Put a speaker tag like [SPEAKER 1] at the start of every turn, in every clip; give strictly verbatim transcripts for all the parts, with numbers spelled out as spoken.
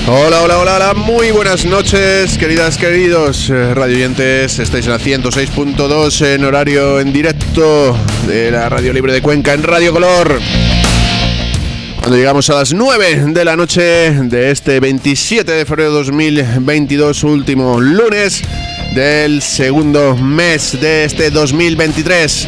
[SPEAKER 1] Hola, hola, hola, hola, muy buenas noches, queridas, queridos eh, radioyentes. Estáis en la ciento seis punto dos en horario en directo de la Radio Libre de Cuenca en Radio Color. Cuando llegamos a las nueve de la noche de este veintisiete de febrero de dos mil veintidós, último lunes del segundo mes de este dos mil veintitrés.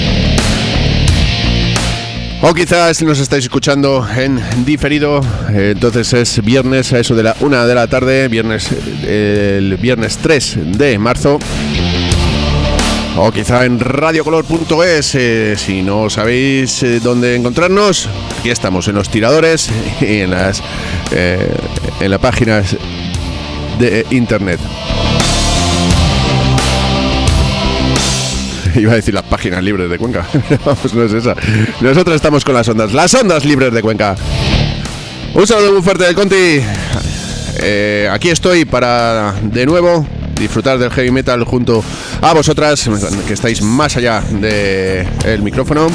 [SPEAKER 1] O quizás nos estáis escuchando en diferido, entonces es viernes a eso de la una de la tarde, viernes, el viernes tres de marzo. O quizá en radiocolor punto es, eh, si no sabéis eh, dónde encontrarnos, aquí estamos en los tiradores y en las, eh, en las páginas de internet. Iba a decir las páginas libres de Cuenca. Vamos, no es esa. Nosotros estamos con las ondas, las ondas libres de Cuenca. Un saludo muy fuerte del Conti. Eh, aquí estoy para, de nuevo, disfrutar del heavy metal junto a vosotras, que estáis más allá del micrófono.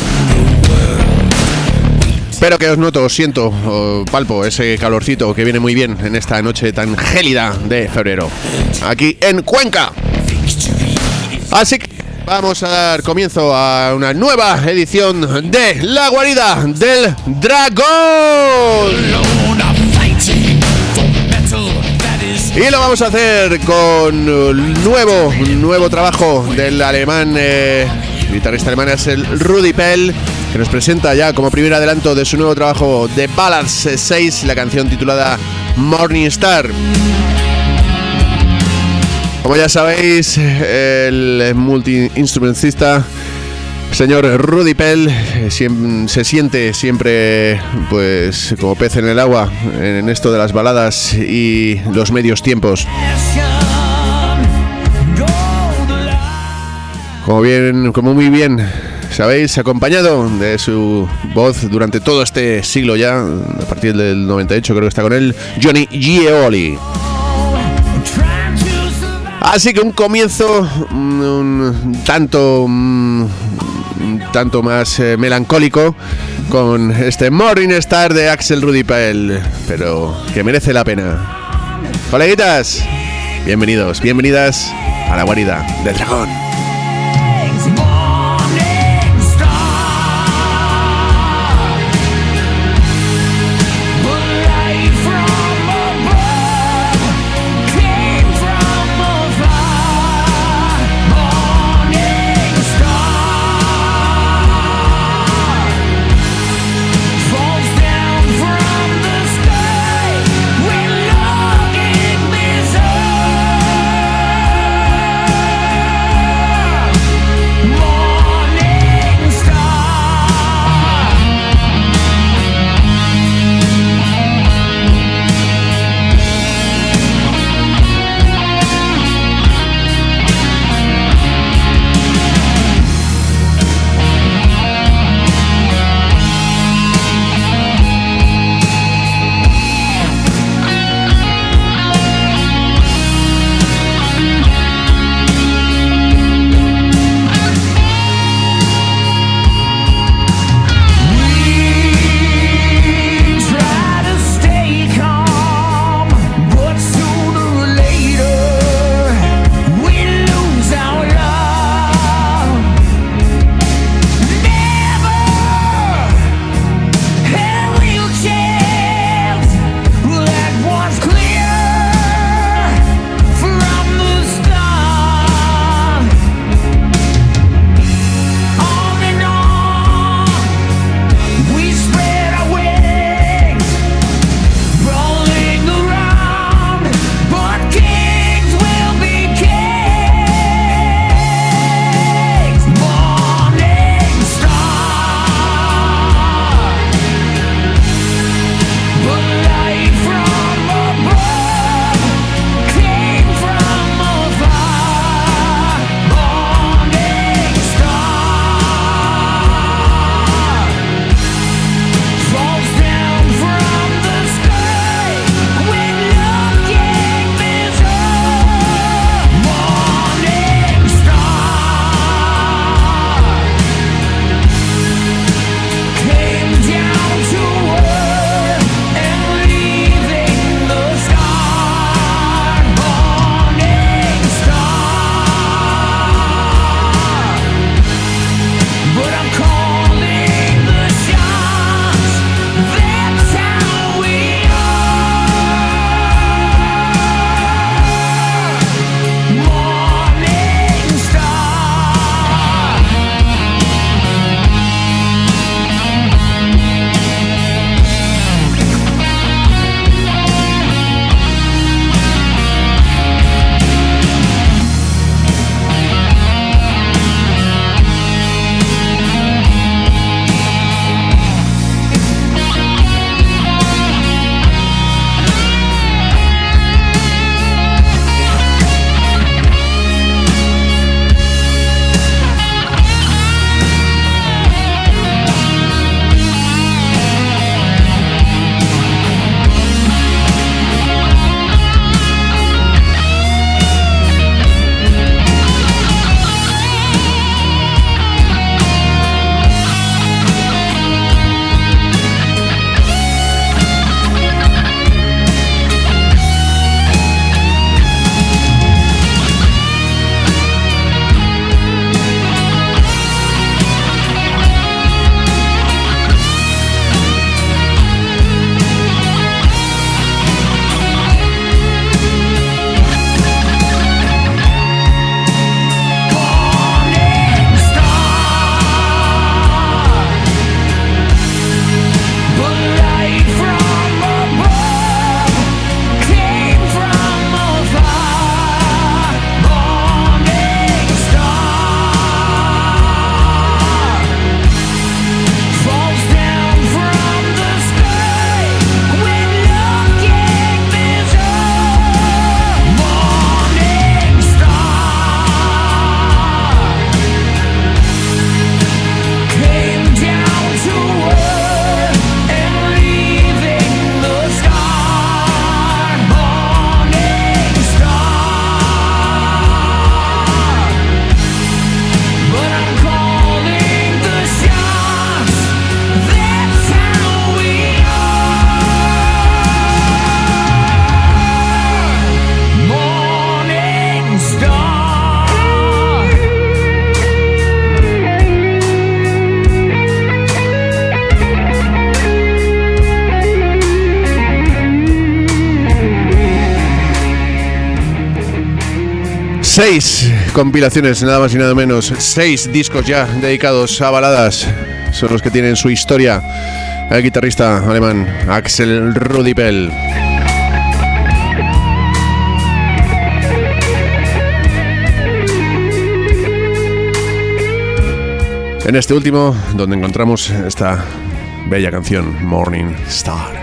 [SPEAKER 1] Pero que os noto, os siento, os palpo ese calorcito que viene muy bien en esta noche tan gélida de febrero, aquí en Cuenca. Así que vamos a dar comienzo a una nueva edición de La Guarida del Dragón. Y lo vamos a hacer con un nuevo, nuevo trabajo del alemán, eh, guitarrista alemán es el Rudi Pell, que nos presenta ya como primer adelanto de su nuevo trabajo The Ballads seis, la canción titulada Morning Star. Como ya sabéis, el multiinstrumentista señor Rudi Pell se siente siempre pues como pez en el agua en esto de las baladas y los medios tiempos. Como bien, como muy bien sabéis, acompañado de su voz durante todo este siglo ya, a partir del noventa y ocho creo que está con él, Johnny Gieoli. Así que un comienzo un, un tanto un, un tanto más eh, melancólico con este Morning Star de Axel Rudi Pell, pero que merece la pena. Coleguitas, bienvenidos, bienvenidas a la guarida del dragón.
[SPEAKER 2] Oh,
[SPEAKER 1] Seis compilaciones, nada más y nada menos. Seis discos ya dedicados a baladas. Son los que tienen su historia el guitarrista alemán Axel Rudi Pell. En este último, donde encontramos esta bella canción, Morning Star.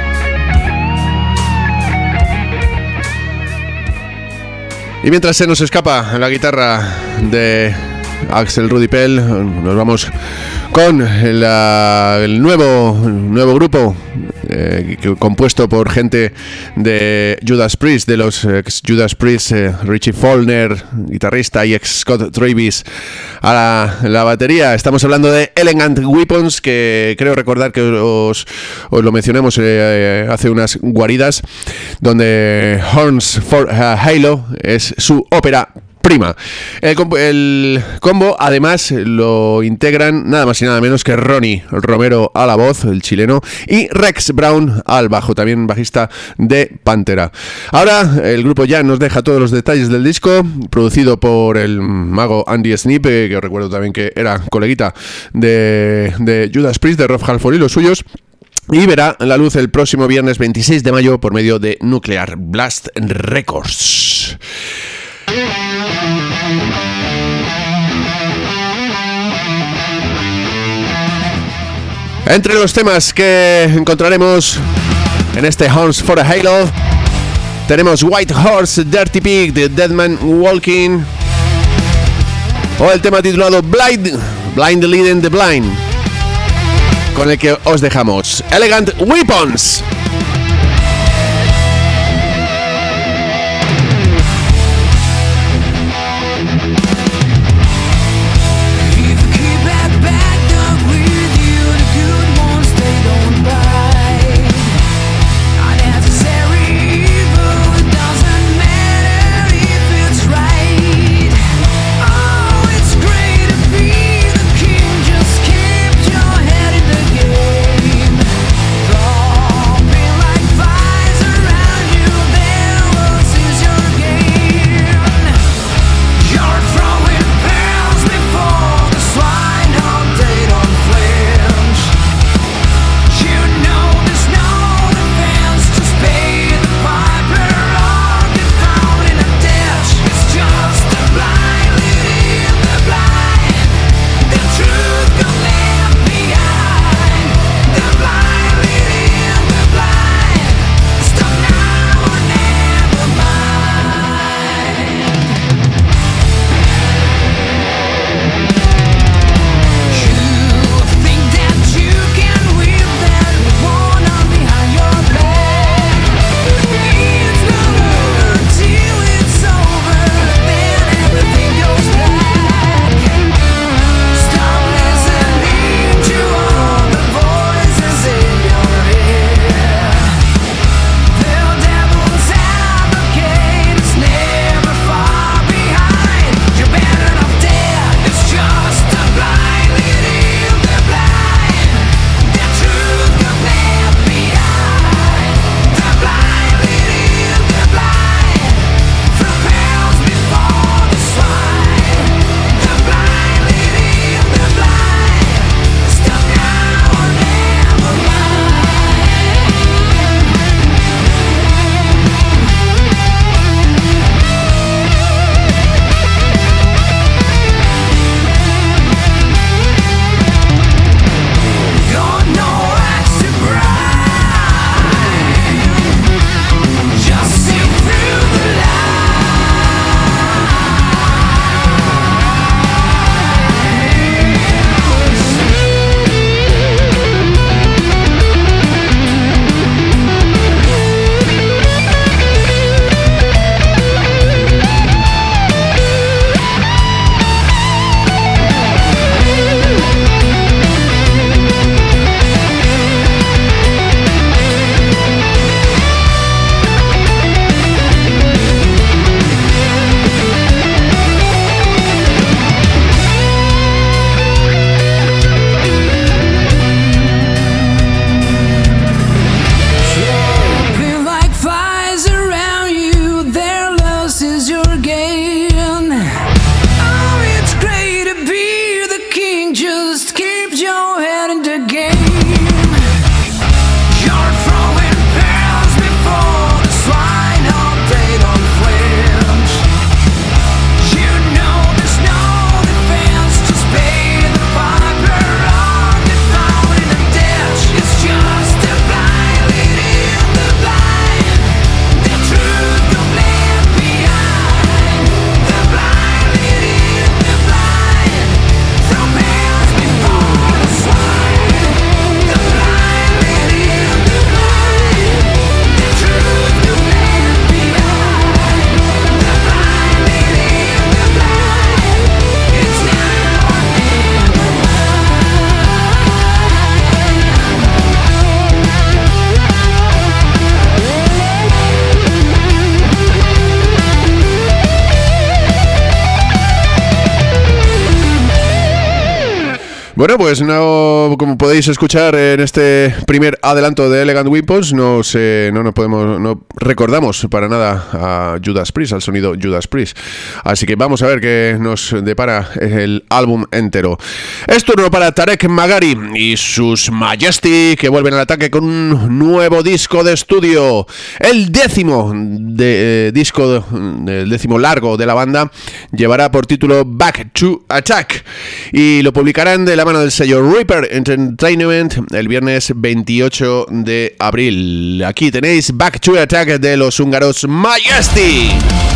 [SPEAKER 1] Y mientras se nos escapa la guitarra de Axel Rudi Pell, nos vamos con la, el nuevo, nuevo grupo eh, compuesto por gente de Judas Priest, de los ex Judas Priest, eh, Richie Faulkner, guitarrista, y ex Scott Travis a la, la batería. Estamos hablando de Elegant Weapons, que creo recordar que os, os lo mencionamos eh, hace unas guaridas, donde Horns for Halo es su ópera prima. El combo, el combo además lo integran nada más y nada menos que Ronnie Romero a la voz, el chileno, y Rex Brown al bajo, también bajista de Pantera. Ahora el grupo ya nos deja todos los detalles del disco, producido por el mago Andy Sneap, eh, que os recuerdo también que era coleguita de, de Judas Priest, de Rob Halford y los suyos. Y verá la luz el próximo viernes veintiséis de mayo por medio de Nuclear Blast Records. Entre los temas que encontraremos en este Horns for a Halo tenemos White Horse, Dirty Pig, The Dead Man Walking, o el tema titulado Blind, Blind Leading the Blind, con el que os dejamos Elegant Weapons.
[SPEAKER 2] Your head in the game.
[SPEAKER 1] Bueno, pues no, como podéis escuchar en este primer adelanto de Elegant Weapons, no sé, no nos podemos, no recordamos para nada a Judas Priest, al sonido Judas Priest. Así que vamos a ver qué nos depara el álbum entero. Es turno para Tarek Magari y sus Majestic, que vuelven al ataque con un nuevo disco de estudio, el décimo de, eh, disco, el décimo largo de la banda, llevará por título Back to Attack y lo publicarán de la mano del sello Reaper Entertainment el viernes veintiocho de abril. Aquí tenéis Back to Attack de los húngaros Majesty.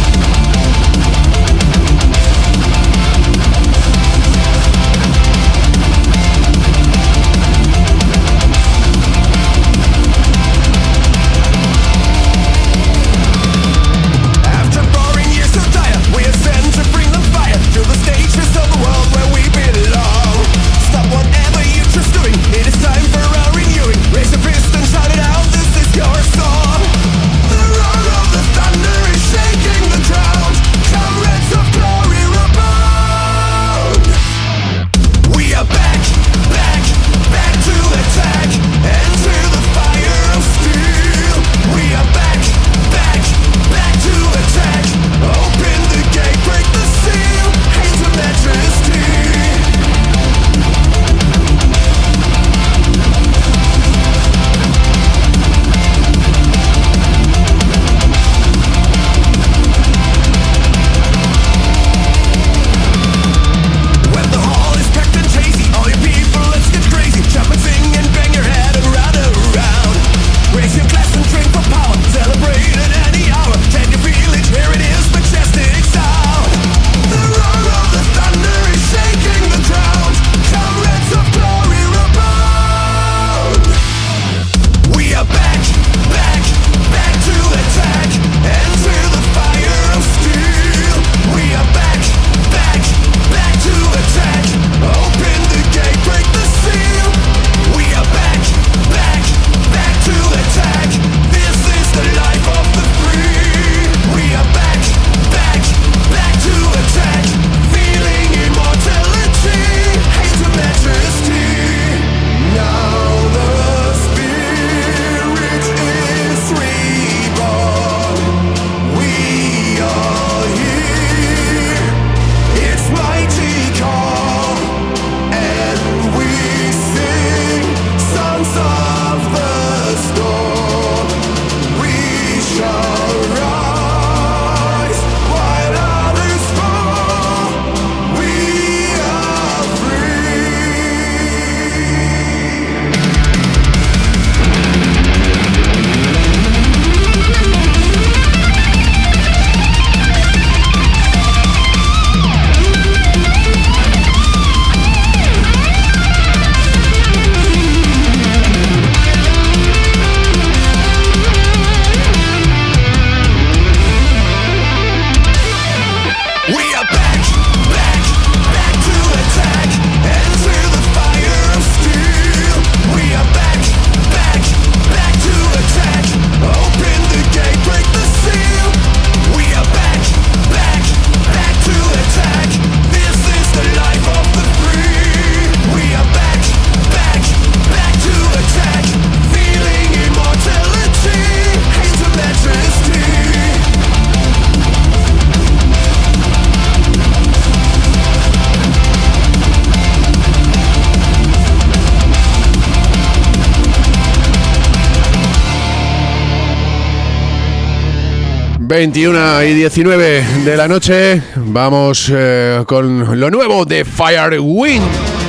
[SPEAKER 1] veintiuna y diecinueve de la noche, vamos eh, con lo nuevo de Firewind.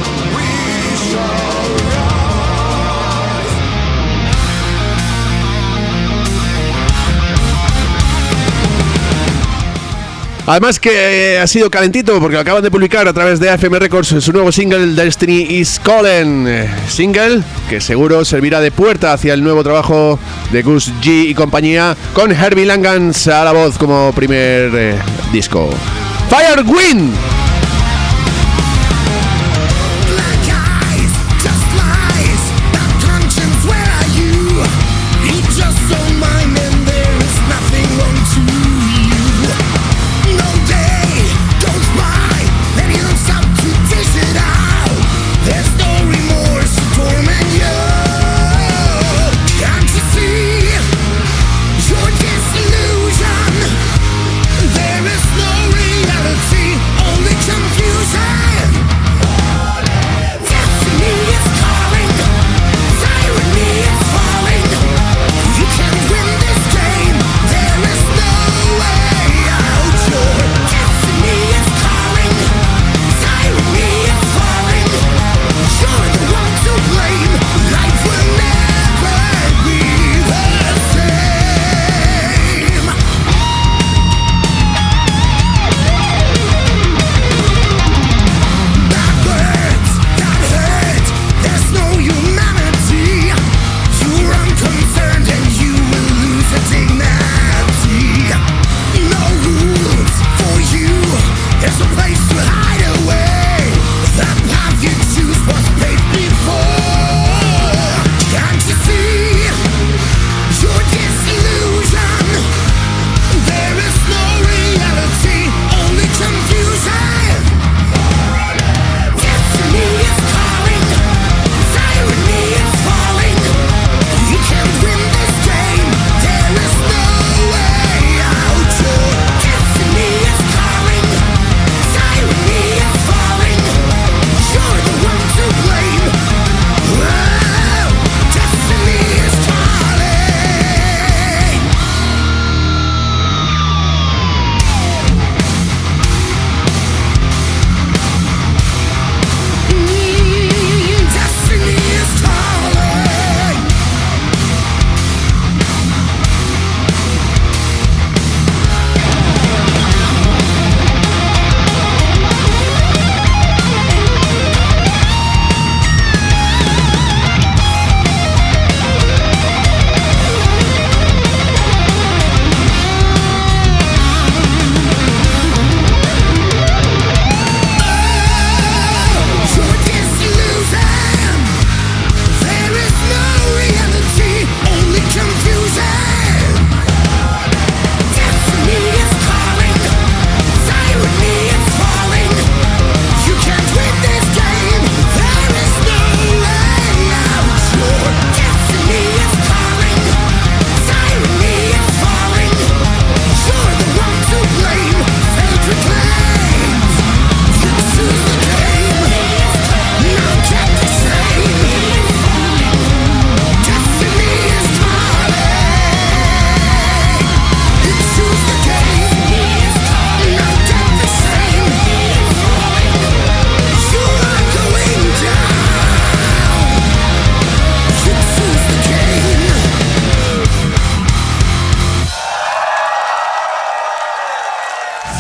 [SPEAKER 1] Además que ha sido calentito porque acaban de publicar a través de A F M Records su nuevo single Destiny is Calling, single que seguro servirá de puerta hacia el nuevo trabajo de Gus G y compañía, con Herbie Langans a la voz como primer eh, disco. Firewind.
[SPEAKER 2] There's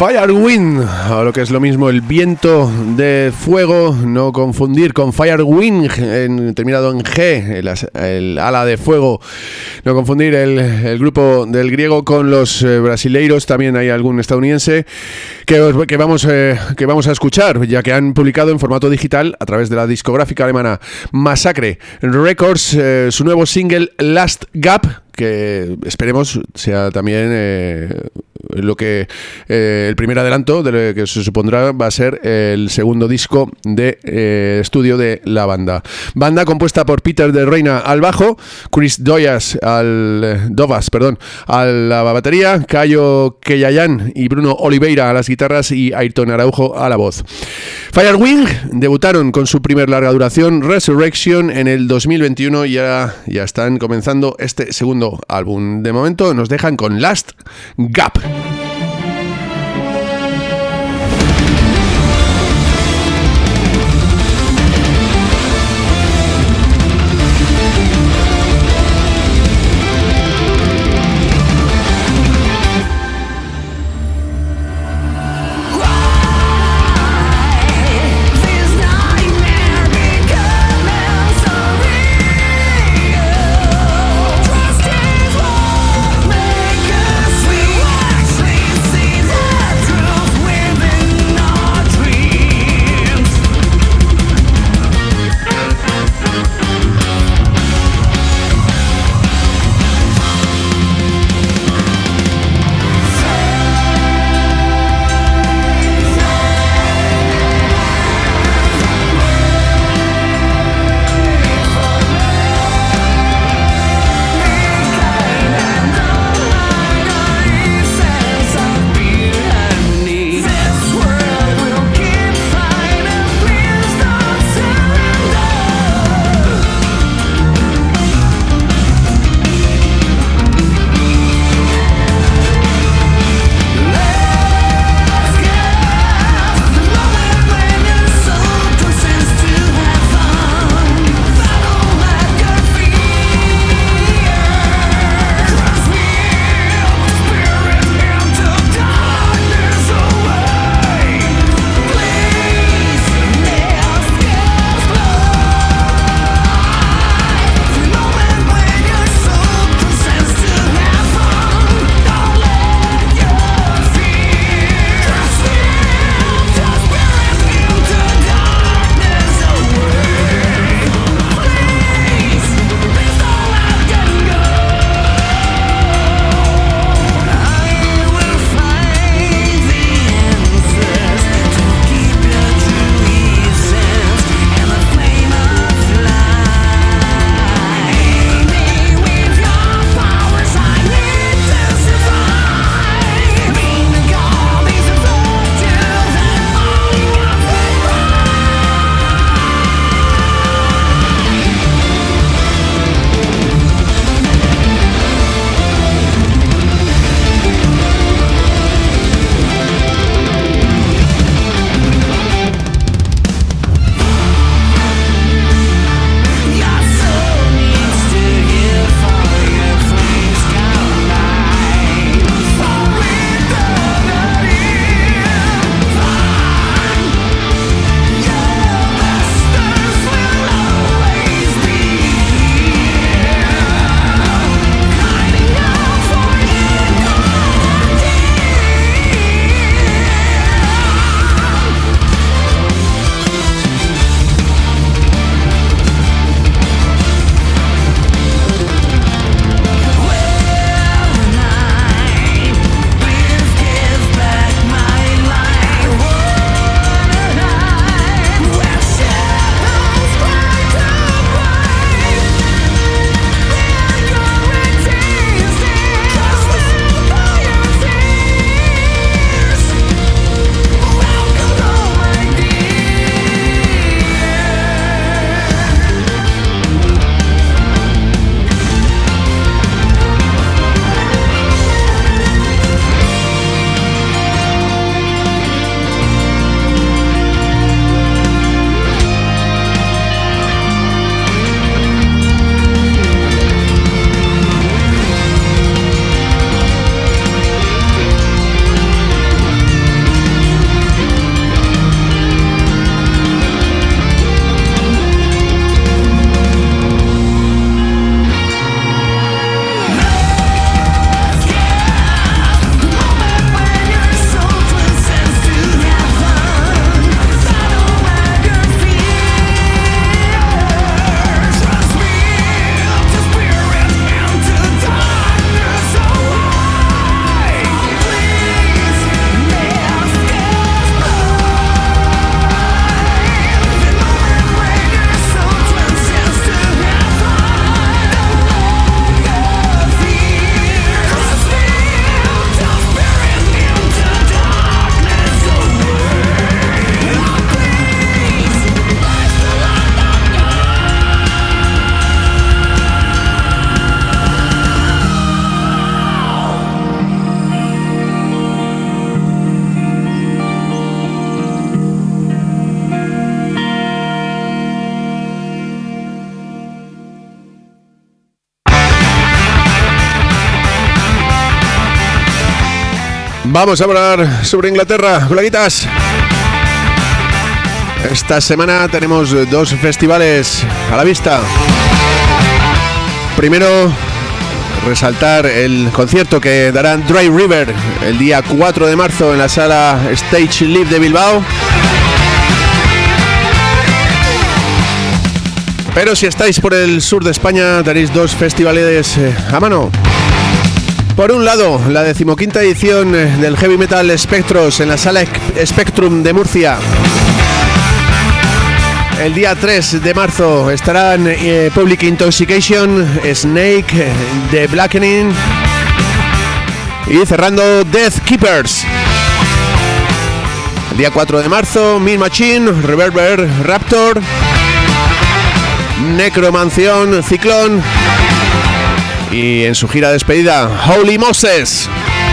[SPEAKER 1] Firewind, o lo que es lo mismo, el viento de fuego, no confundir con Firewing, en, terminado en G, el, el ala de fuego, no confundir el, el grupo del griego con los eh, brasileiros, también hay algún estadounidense que, que, vamos, eh, que vamos a escuchar, ya que han publicado en formato digital a través de la discográfica alemana Massacre Records eh, su nuevo single Last Gap, que esperemos sea también eh, lo que eh, el primer adelanto de lo que se supondrá va a ser el segundo disco de eh, estudio de la banda. Banda compuesta por Peter de Reina al bajo, Chris Doyas al eh, Dovas, perdón, a la batería, Cayo Keyayan y Bruno Oliveira a las guitarras y Ayrton Araujo a la voz. Firewing debutaron con su primer larga duración Resurrection en el dos mil veintiuno y ya, ya están comenzando este segundo álbum. De momento nos dejan con Last Gap.
[SPEAKER 2] Trust is what makes us. We actually see that.
[SPEAKER 1] Vamos a hablar sobre Inglaterra, coleguitas. Esta semana tenemos dos festivales a la vista. Primero, resaltar el concierto que darán Dry River el día cuatro de marzo en la sala Stage Live de Bilbao. Pero si estáis por el sur de España tenéis dos festivales eh, a mano. Por un lado, la decimoquinta edición del Heavy Metal Spectros en la sala Spectrum de Murcia. El día tres de marzo estarán eh, Public Intoxication, Snake, The Blackening y cerrando Death Keepers. El día cuatro de marzo, Mean Machine, Reverber, Raptor, Necromanción, Ciclón y en su gira de despedida, Holy Moses.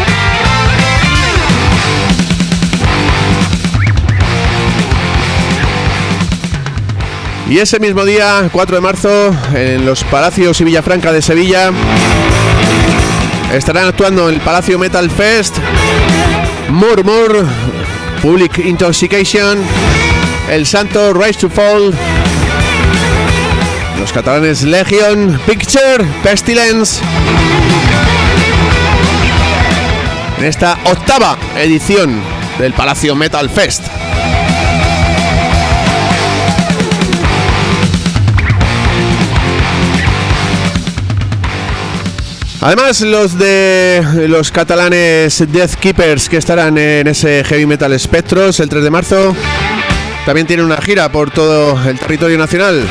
[SPEAKER 1] Y ese mismo día, cuatro de marzo, en los Palacios y Villafranca de Sevilla, estarán actuando en el Palacio Metal Fest, Murmur, Public Intoxication, El Santo, Rise to Fall, los catalanes Legion, Picture, Pestilence. En esta octava edición del Palacio Metal Fest. Además, los de los catalanes Death Keepers que estarán en ese Heavy Metal Spectros el tres de marzo también tienen una gira por todo el territorio nacional.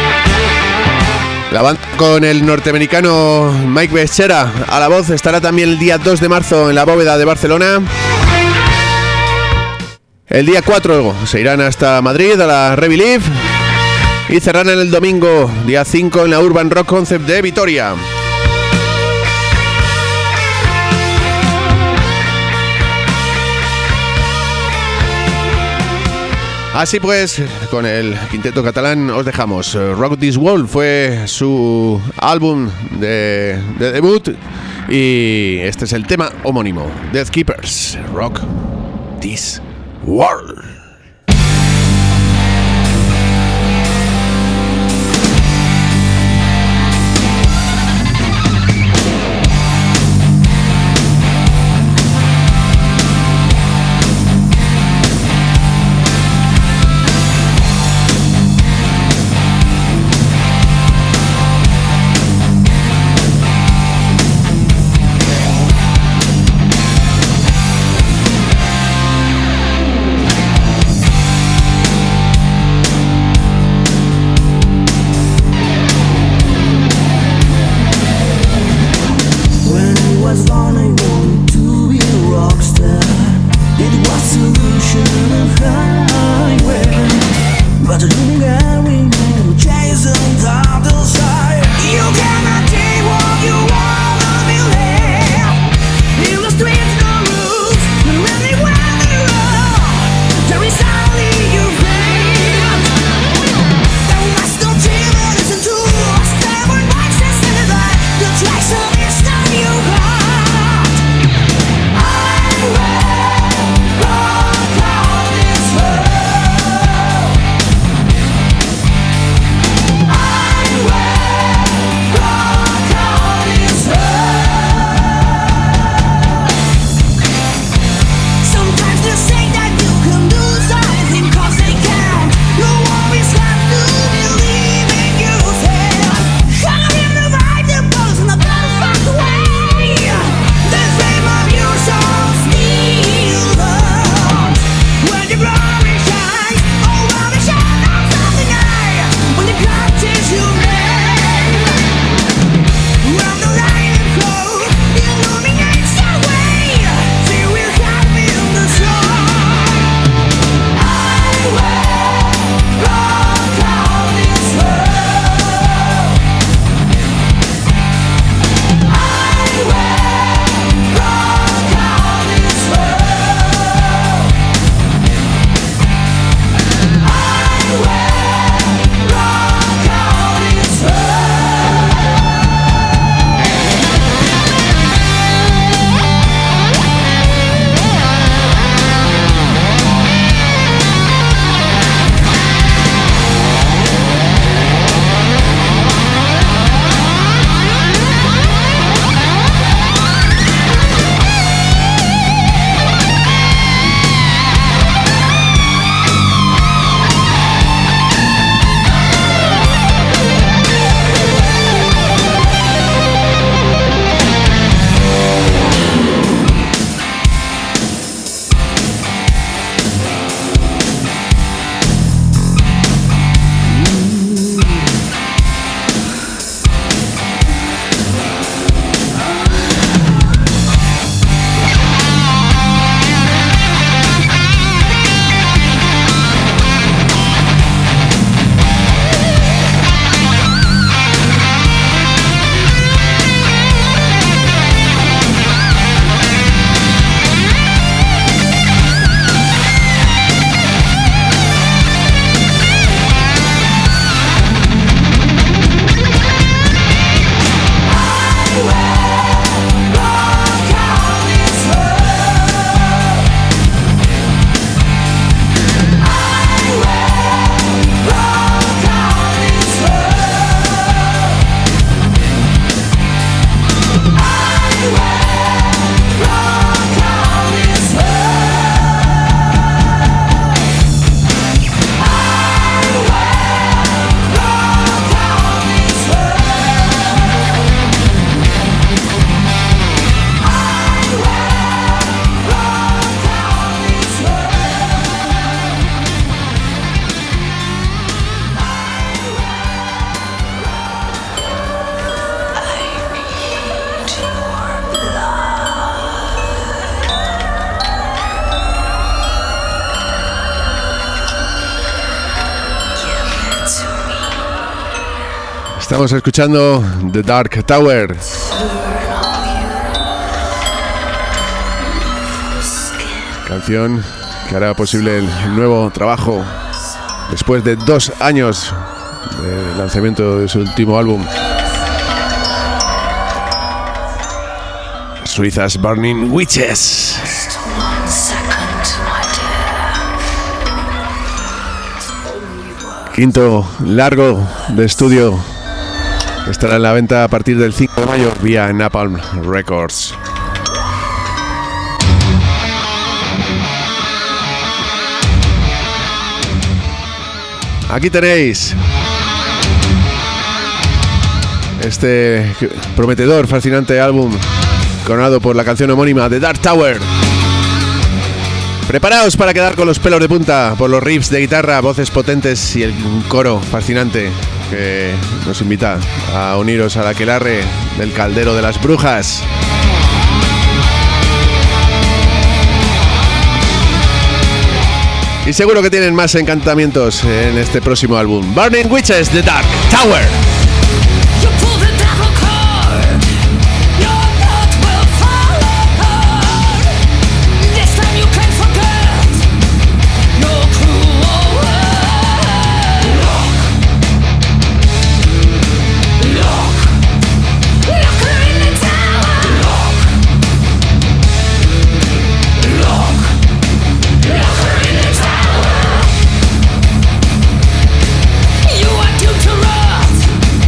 [SPEAKER 1] La banda con el norteamericano Mike Becerra a la voz estará también el día dos de marzo en la Bóveda de Barcelona. El día cuatro se irán hasta Madrid a la Revilive y cerrarán el domingo día cinco en la Urban Rock Concept de Vitoria. Así pues, con el quinteto catalán os dejamos. Rock This World fue su álbum de, de debut y este es el tema homónimo, Death Keepers, Rock This World. Estamos escuchando The Dark Tower. Canción que hará posible el nuevo trabajo después de dos años del lanzamiento de su último álbum. Suizas Burning Witches. Quinto largo de estudio que estará en la venta a partir del cinco de mayo vía Napalm Records. Aquí tenéis este prometedor, fascinante álbum coronado por la canción homónima de Dark Tower. Preparaos para quedar con los pelos de punta por los riffs de guitarra, voces potentes y el coro fascinante que nos invita a uniros al aquelarre del caldero de las brujas. Y seguro que tienen más encantamientos en este próximo álbum. Burning Witches, The Dark Tower.
[SPEAKER 2] You are due to rot.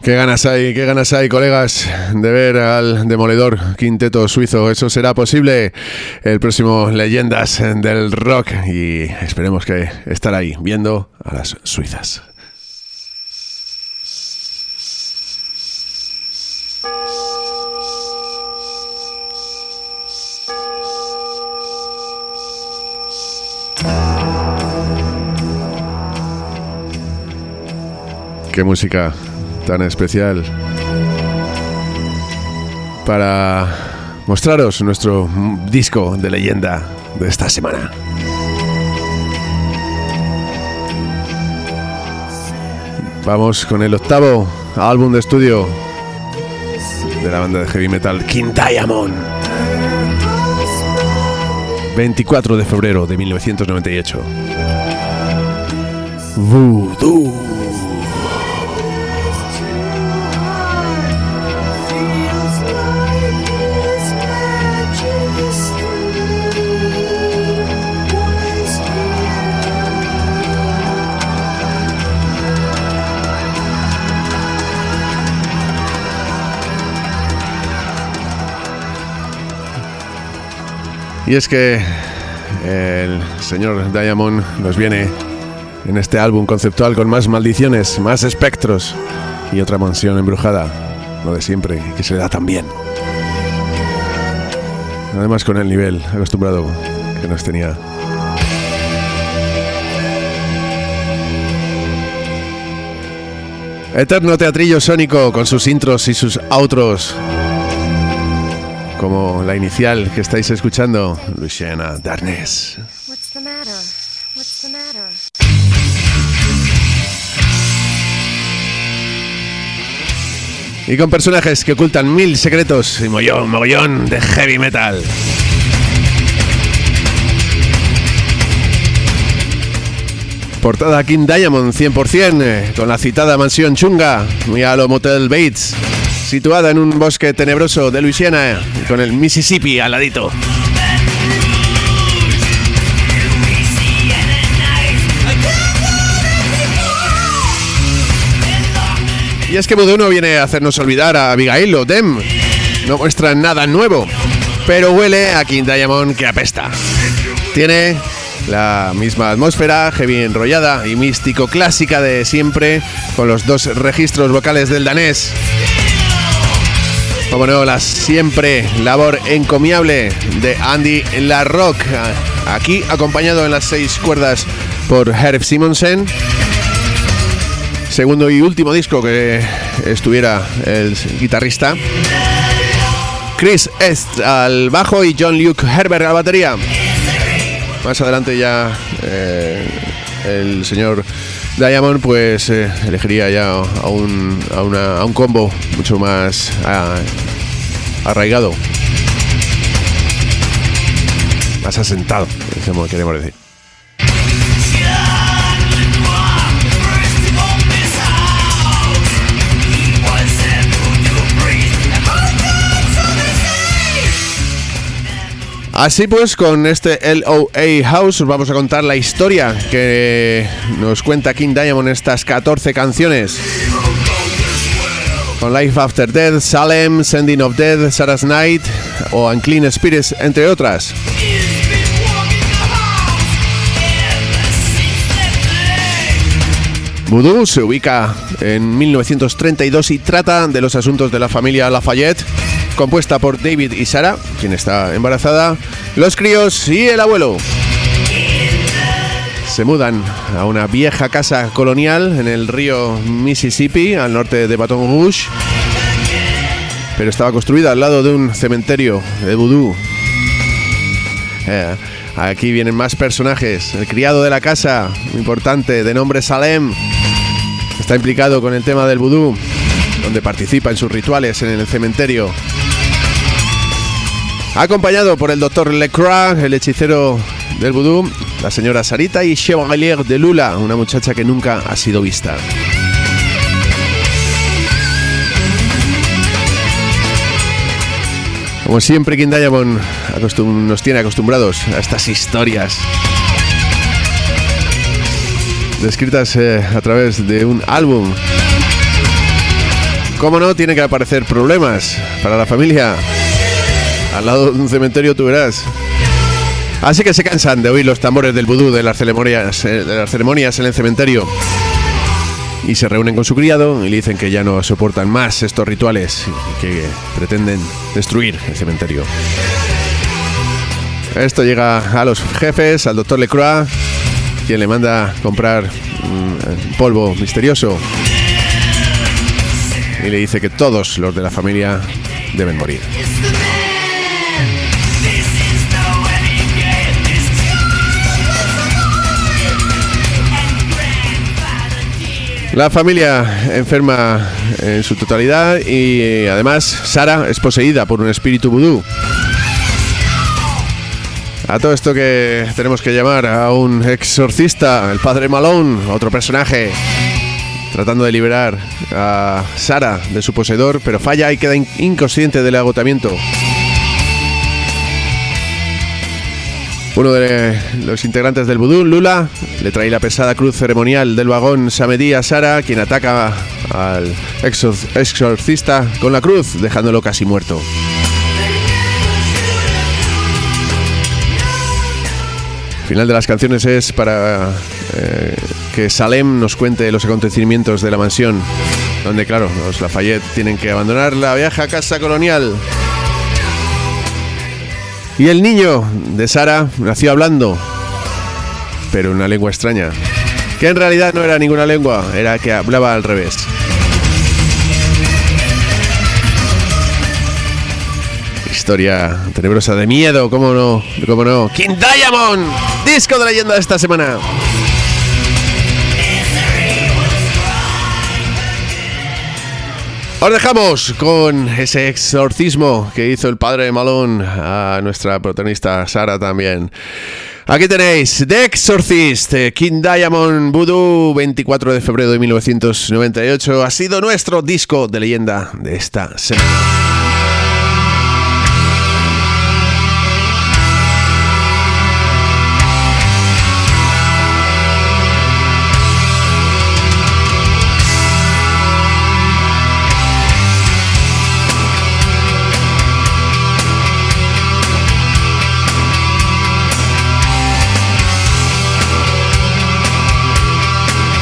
[SPEAKER 1] Qué ganas hay, qué ganas hay, colegas, de ver al demoledor quinteto suizo. Eso será posible el próximo Leyendas del Rock y esperemos que estar ahí viendo a las suizas. Qué música tan especial para mostraros nuestro disco de leyenda de esta semana. Vamos con el octavo álbum de estudio de la banda de heavy metal King Diamond. veinticuatro de febrero de mil novecientos noventa y ocho. Voodoo. Y es que el señor Diamond nos viene en este álbum conceptual con más maldiciones, más espectros y otra mansión embrujada, lo de siempre, que se le da tan bien. Además con el nivel acostumbrado que nos tenía. Eterno teatrillo sónico con sus intros y sus outros, como la inicial que estáis escuchando, Luciana Darnés. What's the matter? What's the matter? Y con personajes que ocultan mil secretos y mogollón, mogollón de heavy metal. Portada King Diamond cien por ciento, con la citada mansión chunga, muy a lo Motel Bates, situada en un bosque tenebroso de Luisiana, con el Mississippi al ladito. Y es que Voodoo no viene a hacernos olvidar a Abigail o Dem. No muestra nada nuevo, pero huele a King Diamond que apesta. Tiene la misma atmósfera, heavy enrollada y místico clásica de siempre, con los dos registros vocales del danés. Como no, la siempre labor encomiable de Andy LaRock, aquí acompañado en las seis cuerdas por Herb Simonsen. Segundo y último disco que estuviera el guitarrista. Chris Est al bajo y John Luke Herbert a la batería. Más adelante ya eh, el señor Diamond pues eh, elegiría ya a un, a, una, a un combo mucho más a, arraigado, más asentado, como queremos decir. Así pues, con este L O A House os vamos a contar la historia que nos cuenta King Diamond en estas catorce canciones. Con Life After Death, Salem, Sending of Death, Sarah's Night o Unclean Spirits, entre otras. Voodoo se ubica en mil novecientos treinta y dos y trata de los asuntos de la familia Lafayette, compuesta por David y Sarah, quien está embarazada, los críos y el abuelo. Se mudan a una vieja casa colonial en el río Mississippi, al norte de Baton Rouge, pero estaba construida al lado de un cementerio de vudú. Eh, aquí vienen más personajes. El criado de la casa, muy importante, de nombre Salem, está implicado con el tema del vudú, donde participa en sus rituales en el cementerio. Acompañado por el doctor Lecroix, el hechicero del vudú, la señora Sarita y Chevalier de Lula, una muchacha que nunca ha sido vista. Como siempre, King Diamond acostum- nos tiene acostumbrados a estas historias descritas eh, a través de un álbum ¿Cómo no? Tiene que aparecer problemas para la familia. Al lado de un cementerio, tú verás. Así que se cansan de oír los tambores del vudú de las ceremonias, de las ceremonias en el cementerio. Y se reúnen con su criado y le dicen que ya no soportan más estos rituales y que pretenden destruir el cementerio. Esto llega a los jefes, al doctor Lecroix, quien le manda comprar un polvo misterioso y le dice que todos los de la familia deben morir. La familia enferma en su totalidad y además Sarah es poseída por un espíritu vudú. A todo esto que tenemos que llamar a un exorcista, el padre Malone, otro personaje, tratando de liberar a Sarah de su poseedor, pero falla y queda inconsciente del agotamiento. Uno de los integrantes del vudú, Lula, le trae la pesada cruz ceremonial del vagón Samedi a Sarah, quien ataca al exor- exorcista con la cruz, dejándolo casi muerto. El final de las canciones es para eh, que Salem nos cuente los acontecimientos de la mansión, donde, claro, los Lafayette tienen que abandonar la vieja casa colonial. Y el niño de Sarah nació hablando, pero en una lengua extraña, que en realidad no era ninguna lengua, era que hablaba al revés. Historia tenebrosa de miedo, cómo no, cómo no. King Diamond, disco de leyenda de esta semana. Os dejamos con ese exorcismo que hizo el padre Malone a nuestra protagonista Sarah también. Aquí tenéis The Exorcist, King Diamond, Voodoo, veinticuatro de febrero de mil novecientos noventa y ocho. Ha sido nuestro disco de leyenda de esta semana.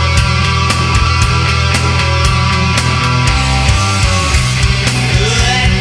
[SPEAKER 2] Let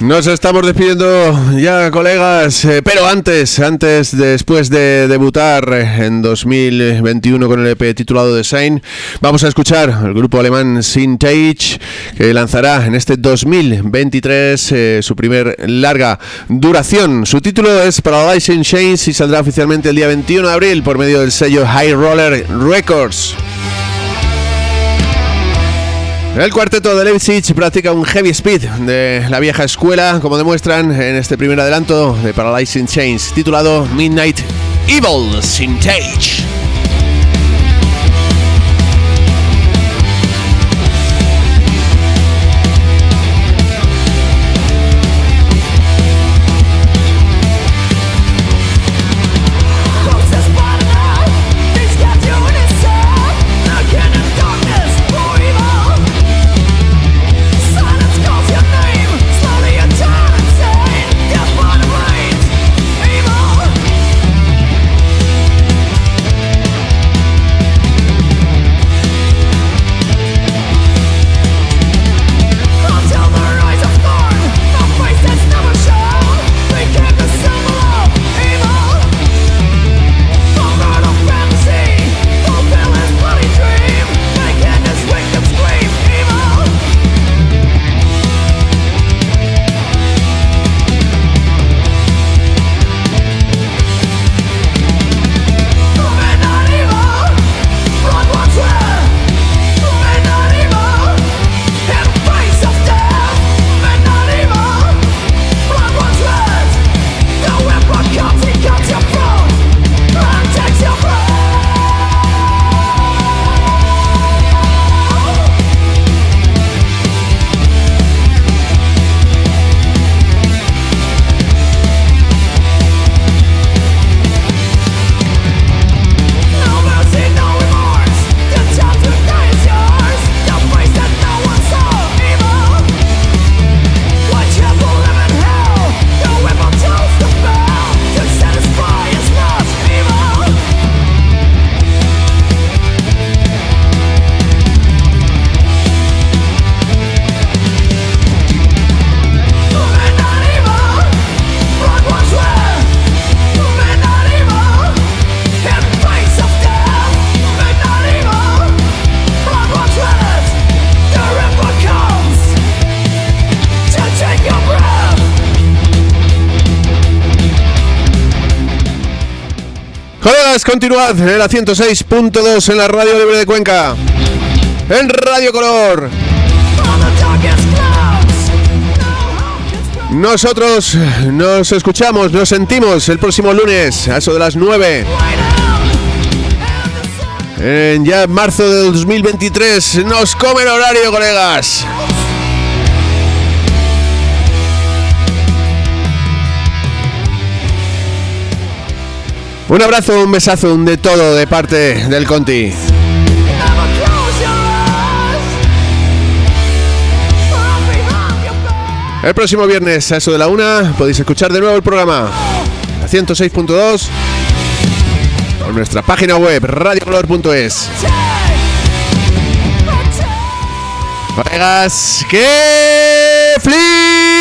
[SPEAKER 1] Nos estamos despidiendo ya, colegas, eh, pero antes, antes, después de debutar en dos mil veintiuno con el E P titulado The Sign, vamos a escuchar al grupo alemán Sintage, que lanzará en este dos mil veintitrés eh, su primer larga duración. Su título es Paradise in Chains y saldrá oficialmente el día veintiuno de abril por medio del sello High Roller Records. El cuarteto de Leipzig practica un heavy speed de la vieja escuela, como demuestran en este primer adelanto de Paradise in Chains, titulado Midnight Evil Sintage. Continuad en la ciento seis punto dos en la Radio Libre de Cuenca, en Radio Color. Nosotros nos escuchamos, nos sentimos el próximo lunes a eso de las nueve. En ya en marzo de dos mil veintitrés nos come el horario, colegas. Un abrazo, un besazo, un de todo de parte del Conti. El próximo viernes a eso de la una podéis escuchar de nuevo el programa a ciento seis punto dos en nuestra página web radio color punto es. Colegas, ¡que flip!